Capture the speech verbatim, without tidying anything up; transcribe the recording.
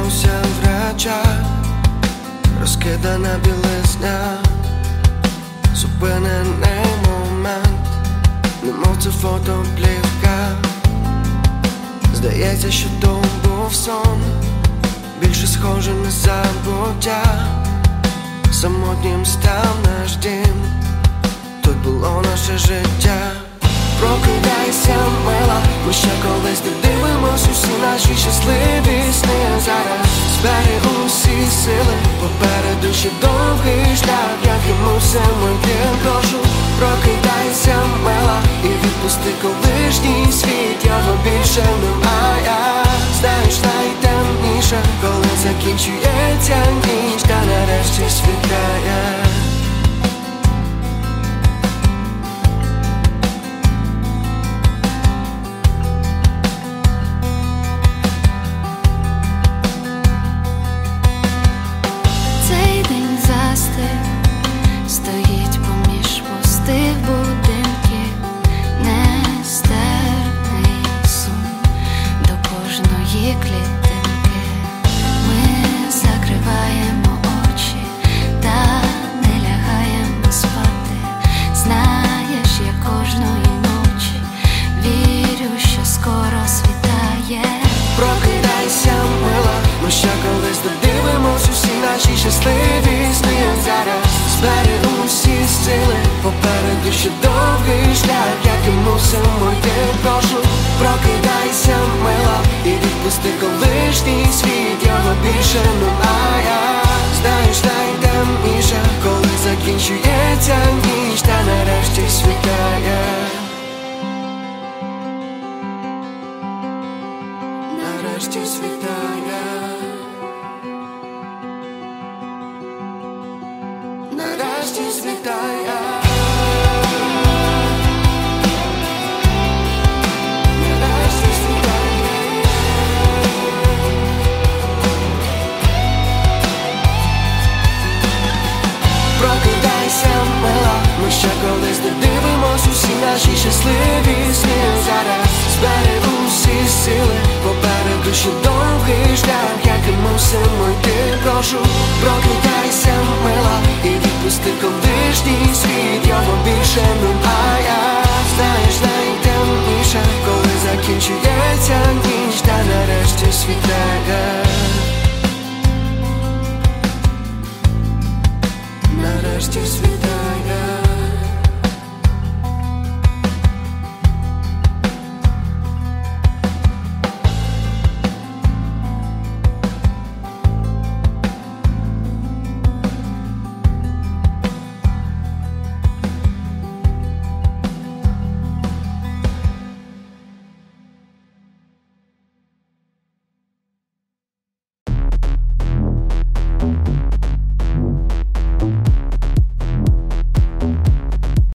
зупинявся в речах, розкидана білизня, зупинений момент, немов це фотоплівка. Здається, що то був сон, більше схоже на забуття. Самотнім став наш дім, тут було наше життя. Прокидайся, мила, ми ще колись дивимось усі наші щасливі сни. Зараз збери усі сили, попереду ще довгий шлях, як і мусимо йти. Прошу, прокидайся, мила, і відпусти колишній світ, його більше немає. Знаєш, найтемніше, коли закінчується ніч, та нарешті світає. Стоїть поміж пустих будинків, нестерпний сум до кожної клітинки. Ми закриваємо очі та не лягаємо спати. Знаєш, я кожної ночі вірю, що скоро світає. Прокидайся, мила, ми ще колись додивимось усі наші щасливі сни. Зараз збери усі сили, попереду ще довгий шлях, як і мусимо йти. Прошу, прокидайся, мила, і відпусти колишній світ, його більше немає. Знаєш, найтемніше, коли закінчується ніч, та нарешті світає. Нарешті світає. Нарешті світає. Нарешті світає. Прокидайся, мила, ми ще колись додивимось усі наші щасливі сни. Зараз збери усі сили, попереду ще довгий шлях, як і мусимо йти. Прошу, прокидайся, мила, і відпусти колишній світ, його більше немає. Знаєш, найтемніше, коли закінчується ніч, та нарешті світає. Нарешті світає.